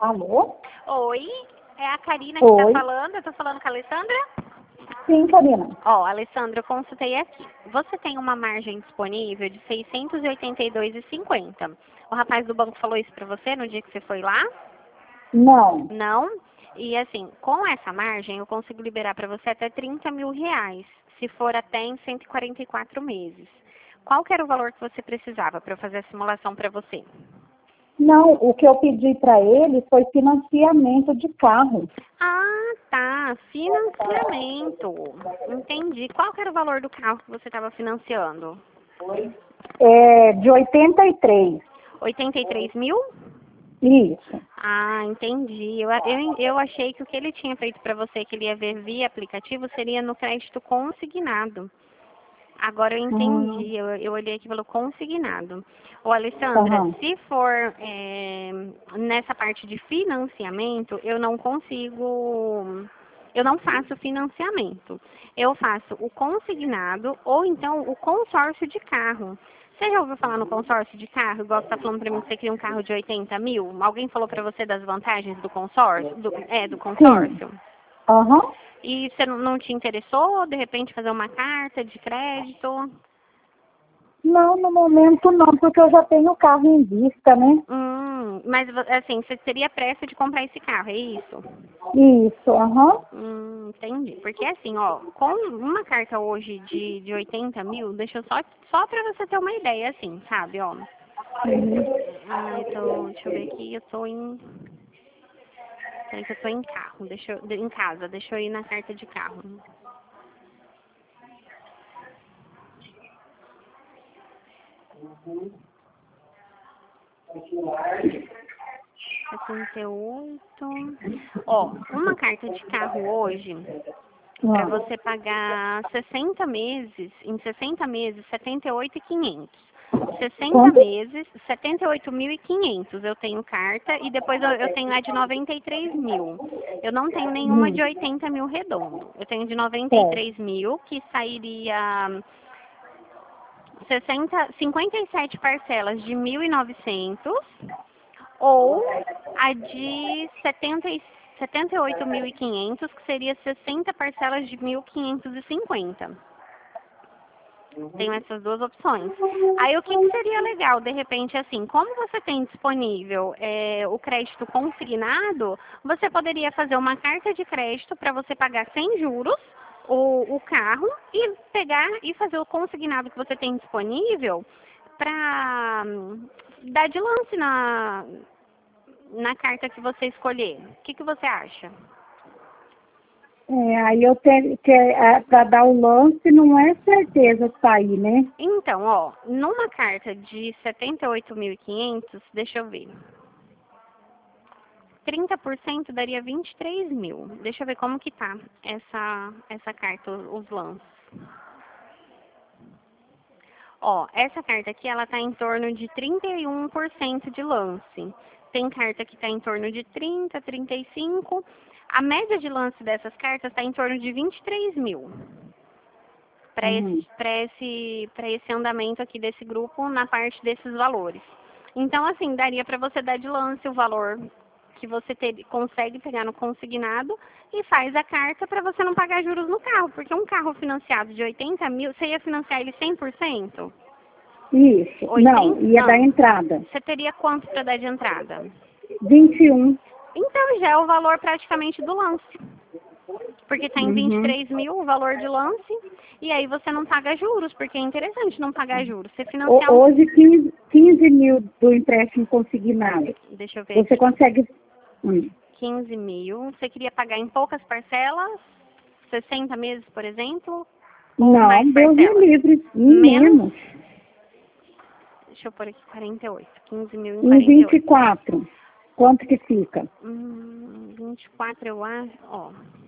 Alô? Oi, é a Karina que Oi. tá falando. Eu tô falando com a Alessandra? Sim, Karina. Ó, Alessandra, eu consultei aqui. Você tem uma margem disponível de 682,50. O rapaz do banco falou isso pra você no dia que você foi lá? Não. Não? E assim, com essa margem eu consigo liberar pra você até 30 mil reais, se for até em 144 meses. Qual que era o valor que você precisava pra eu fazer a simulação pra você? Não, o que eu pedi para ele foi financiamento de carro. Ah, tá. Financiamento. Entendi. Qual que era o valor do carro que você estava financiando? De 83. 83 mil? Isso. Ah, entendi. Eu achei que o que ele tinha feito para você, que ele ia ver via aplicativo, seria no crédito consignado. Agora eu Hum, entendi. Eu olhei aqui e falou consignado. Ô, Alessandra, aham. se for nessa parte de financiamento, eu não consigo. Eu não faço financiamento. Eu faço o consignado ou então o consórcio de carro. Você já ouviu falar no consórcio de carro? Igual você está falando para mim que você queria um carro de 80 mil. Alguém falou para você das vantagens do consórcio? Do Sim. consórcio? Aham. E você não te interessou, de repente, fazer uma carta de crédito? Não, no momento não, porque eu já tenho o carro em vista, né? Mas assim, você teria pressa de comprar esse carro, é isso? Isso, aham. Entendi. Porque assim, ó, com uma carta hoje de 80 mil, deixa eu só pra você ter uma ideia, assim, sabe, ó. Deixa eu ver aqui, eu tô em. Peraí que eu tô em carro, em casa, deixa eu ir na carta de carro. 78. Ó, uma carta de carro hoje, para Ah, você pagar 60 meses, em 60 meses, 78.500. 60 quanto? meses, 78.500 eu tenho carta e depois eu tenho a de 93 mil. Eu não tenho nenhuma de 80 mil redondo. Eu tenho de Certo. 93 mil, que sairia 57 parcelas de 1.900 ou a de 78.500, que seria 60 parcelas de 1.550. Tenho essas duas opções. Aí o que seria legal, de repente, assim, como você tem disponível o crédito consignado, você poderia fazer uma carta de crédito para você pagar sem juros o carro e pegar e fazer o consignado que você tem disponível para dar de lance na carta que você escolher. O que você acha? Aí eu tenho que, para dar o lance, não é certeza sair, né? Então, ó, numa carta de 78.500, deixa eu ver. 30% daria 23 mil. Deixa eu ver como que tá essa carta, os lances. Ó, essa carta aqui, ela tá em torno de 31% de lance. Tem carta que tá em torno de 30, 35. A média de lance dessas cartas está em torno de 23 mil. Para Uhum. esse andamento aqui desse grupo na parte desses valores. Então, assim, daria para você dar de lance o valor que você consegue pegar no consignado e faz a carta para você não pagar juros no carro. Porque um carro financiado de 80 mil, você ia financiar ele 100%? Isso. Não, 80? ia dar Não. entrada. Você teria quanto para dar de entrada? 21. Então, já é o valor praticamente do lance. Porque está em Uhum. 23 mil o valor de lance, e aí você não paga juros, porque é interessante não pagar juros. Você financiar um. Hoje, 15 mil do empréstimo consignado. Deixa eu ver Você aqui. consegue. 15 mil. Você queria pagar em poucas parcelas? 60 meses, por exemplo? Ou mais Não, Deus me parcelas? livre. Em Menos? menos. Deixa eu pôr aqui 48. 15 mil em Em 48. 24. Quanto que fica? 24 eu acho. Ó.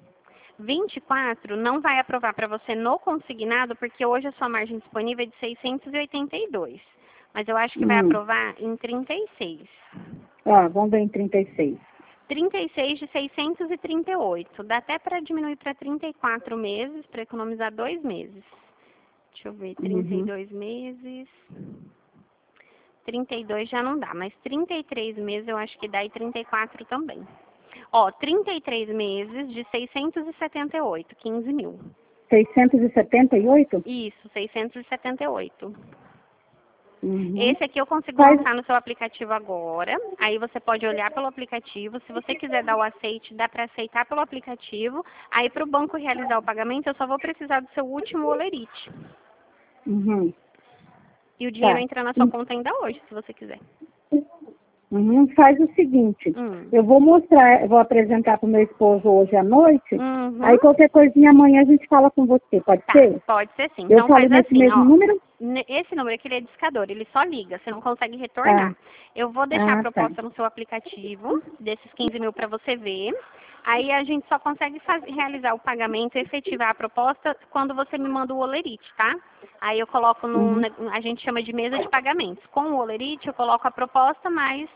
24 não vai aprovar para você no consignado, porque hoje a sua margem disponível é de 682. Mas eu acho que vai aprovar em 36. Vamos ver em 36. 36 de 638. Dá até para diminuir para 34 meses, para economizar 2 meses. Deixa eu ver, Uhum. 32 meses. 32 já não dá, mas 33 meses eu acho que dá e 34 também. Ó, 33 meses de 678, 15 mil. 678? Isso, 678. Uhum. Esse aqui eu consigo Faz- lançar no seu aplicativo agora. Aí você pode olhar pelo aplicativo. Se você quiser dar o aceite, dá para aceitar pelo aplicativo. Aí para o banco realizar o pagamento, eu só vou precisar do seu último olerite. Uhum. E o dinheiro Tá. entra na sua conta ainda hoje, se você quiser. Uhum. Faz o seguinte, Hum. eu vou mostrar, eu vou apresentar para o meu esposo hoje à noite, Uhum. aí qualquer coisinha amanhã a gente fala com você, pode Tá, ser? pode ser sim. Eu Então falo faz nesse assim, mesmo ó. número? Esse número aqui ele é discador, ele só liga, você não consegue retornar. Eu vou deixar a Tá. proposta no seu aplicativo, desses 15 mil para você ver. Aí a gente só consegue realizar o pagamento e efetivar a proposta quando você me manda o olerite, tá? Aí eu coloco Uhum. a gente chama de mesa de pagamentos. Com o olerite eu coloco a proposta mais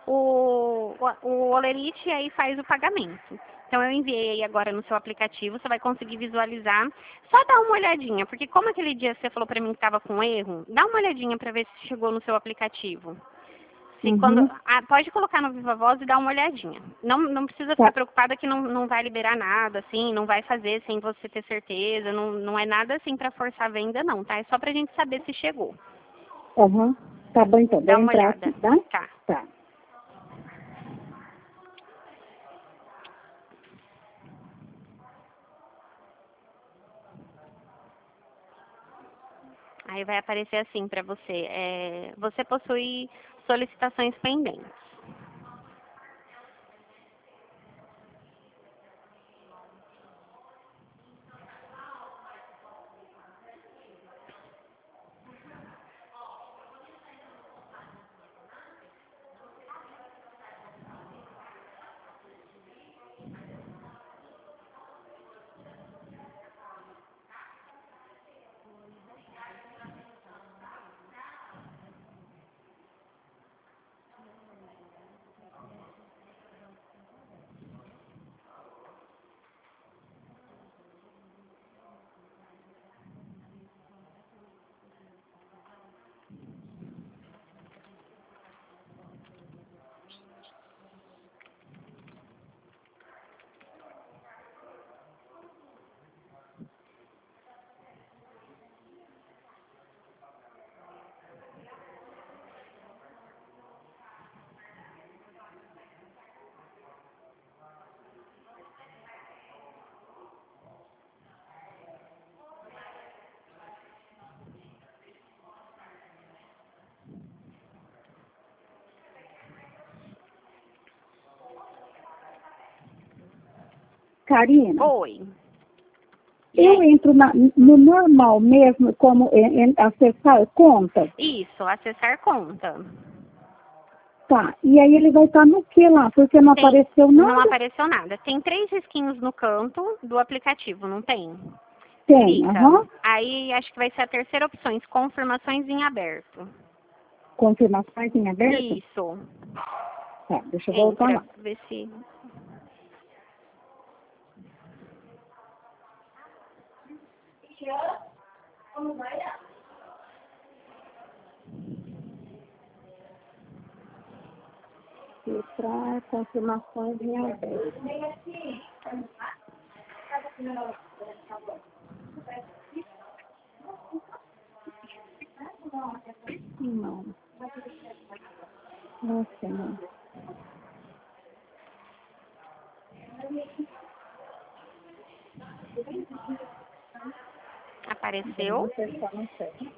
o olerite e aí faz o pagamento. Então eu enviei aí agora no seu aplicativo, você vai conseguir visualizar. Só dá uma olhadinha, porque como aquele dia você falou para mim que estava com erro, dá uma olhadinha para ver se chegou no seu aplicativo. Se Uhum. pode colocar no Viva Voz e dar uma olhadinha. Não precisa ficar Tá. preocupada que não vai liberar nada, assim, não vai fazer sem você ter certeza, não é nada assim para forçar a venda não, tá? É só pra gente saber se chegou. Uhum. Tá bom então, Dá vou uma entrar olhada. aqui, tá? Tá. Tá. Aí vai aparecer assim para você. Você possui solicitações pendentes. Karina, Oi. eu entro no normal mesmo, como acessar conta? Isso, acessar conta. Tá. E aí ele vai estar no que lá? Porque não apareceu Não nada? apareceu nada. Tem 3 risquinhos no canto do aplicativo, não tem? Tem, Clica. aham. Aí acho que vai ser a terceira opção, confirmações em aberto. Confirmações em aberto? Isso. Tá, deixa eu voltar Entra, lá. vê se... Filtrar confirmações em aberto. Não. Nossa, não. Apareceu. Vamos testar no certo.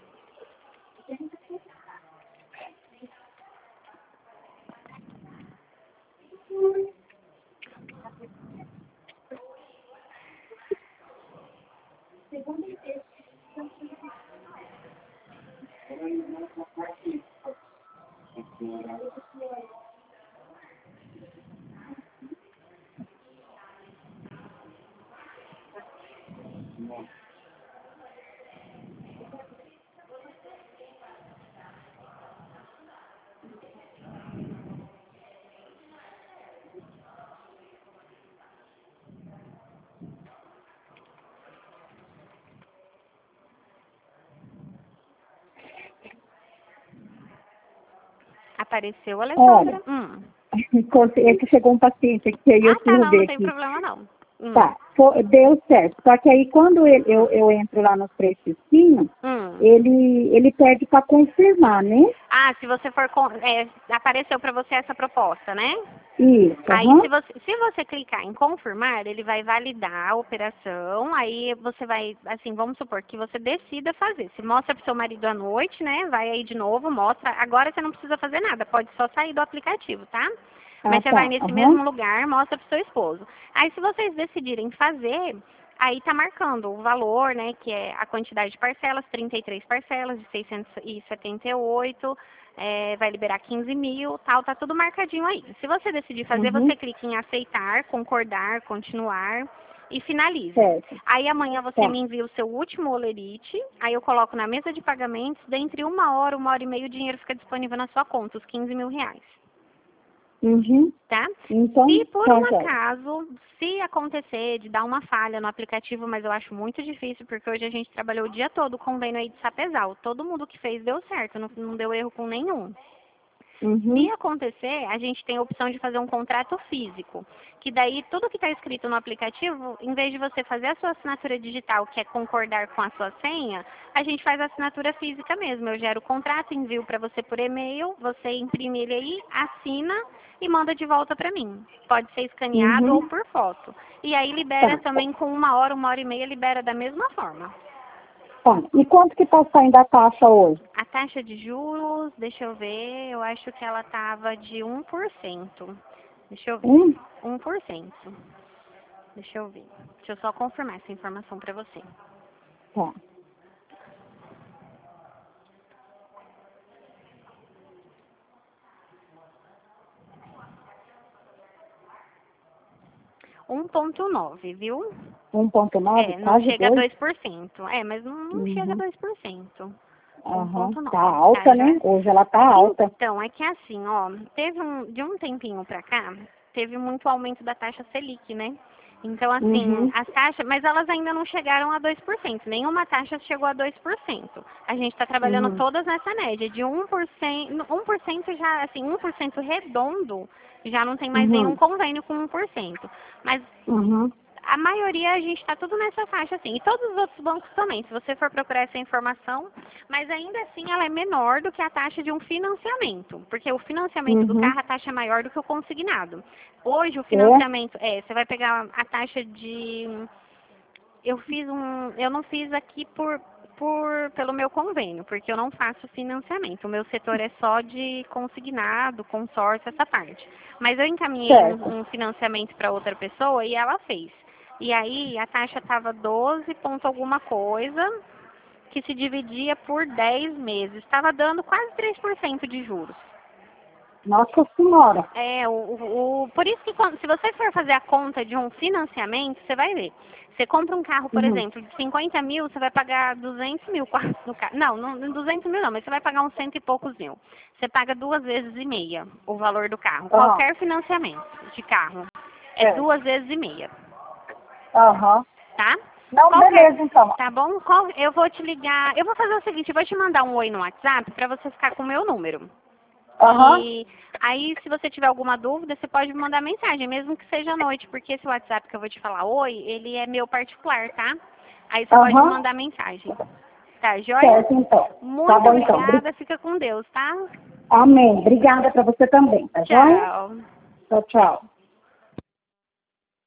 Apareceu, Olha, Alessandra? é que chegou um paciente aqui, aí eu Ah, tá, fui não, ver não tem aqui. problema não. Tá, deu certo. Só que aí quando eu entro lá nos três risquinhos, ele pede para confirmar, né? Ah, se você for... apareceu para você essa proposta, né? Isso, Aí, aham. se você clicar em confirmar, ele vai validar a operação, aí você vai, assim, vamos supor que você decida fazer. Se mostra para o seu marido à noite, né, vai aí de novo, mostra. Agora você não precisa fazer nada, pode só sair do aplicativo, tá? Ah, Mas você vai tá, nesse aham. mesmo lugar, mostra para o seu esposo. Aí, se vocês decidirem fazer, aí tá marcando o valor, né, que é a quantidade de parcelas, 33 parcelas de 678, vai liberar 15 mil, tal, tá tudo marcadinho aí. Se você decidir fazer, Uhum. você clica em aceitar, concordar, continuar e finaliza. Certo, Aí amanhã você tá. me envia o seu último olerite, aí eu coloco na mesa de pagamentos, dentre 1 hora e meia o dinheiro fica disponível na sua conta, os 15 mil reais. Uhum. Tá? Então, Se por tá, um joia. acaso, se acontecer de dar uma falha no aplicativo, mas eu acho muito difícil, porque hoje a gente trabalhou o dia todo com o convênio aí de Sapezal. Todo mundo que fez deu certo, não deu erro com nenhum. Se Uhum. acontecer, a gente tem a opção de fazer um contrato físico, que daí tudo que está escrito no aplicativo, em vez de você fazer a sua assinatura digital, que é concordar com a sua senha, a gente faz a assinatura física mesmo. Eu gero o contrato, envio para você por e-mail, você imprime ele aí, assina e manda de volta para mim. Pode ser escaneado ou Uhum. por foto. E aí libera Tá. também com 1 hora e meia, libera da mesma forma. Tá. E quanto que tá saindo a taxa hoje? A taxa de juros, deixa eu ver, eu acho que ela estava de 1%. Deixa eu ver. 1%. Deixa eu ver. Deixa eu só confirmar essa informação para você. Tá. 1,9, viu? 1,9, Não quase chega a 2. 2%. Mas não chega a Uhum. 2%. Aham. Tá 1,9, tá, alta, né? joia? Hoje ela tá alta. Então, é que assim, ó, de um tempinho pra cá, teve muito aumento da taxa Selic, né? Então, assim, Uhum. as taxas, mas elas ainda não chegaram a 2%. Nenhuma taxa chegou a 2%. A gente está trabalhando Uhum. todas nessa média de 1%. 1% já, assim, 1% redondo, já não tem mais nenhum Uhum. convênio com 1%. Mas Uhum. a maioria a gente está tudo nessa faixa, assim. E todos os outros bancos também, se você for procurar essa informação. Mas ainda assim ela é menor do que a taxa de um financiamento. Porque o financiamento do Uhum. carro, a taxa é maior do que o consignado. Hoje o É? financiamento, você vai pegar a taxa de... Eu não fiz aqui pelo meu convênio, porque eu não faço financiamento. O meu setor é só de consignado, consórcio, essa parte. Mas eu encaminhei Certo. um financiamento para outra pessoa e ela fez. E aí a taxa estava 12 ponto alguma coisa, que se dividia por 10 meses. Estava dando quase 3% de juros. Nossa Senhora. Por isso que se você for fazer a conta de um financiamento, você vai ver. Você compra um carro, por Uhum. exemplo, de 50 mil, você vai pagar 200 mil quase no carro. Não 200 mil não, mas você vai pagar uns 100 e poucos mil. Você paga 2,5 vezes o valor do carro. Aham. Qualquer financiamento de carro é Certo. 2,5 vezes, Aham. tá? Não, Qualquer, beleza, então. tá bom? Eu vou te ligar, eu vou fazer o seguinte, eu vou te mandar um oi no WhatsApp para você ficar com o meu número. Aham. E aí, se você tiver alguma dúvida, você pode me mandar mensagem, mesmo que seja à noite, porque esse WhatsApp que eu vou te falar oi, ele é meu particular, tá? Aí você pode me Aham. mandar mensagem. Tá, joia? Certo, então. Tá Muito bom, então. obrigada, fica com Deus, tá? Amém. Obrigada para você também, tá joia? Tchau. Tchau, tchau.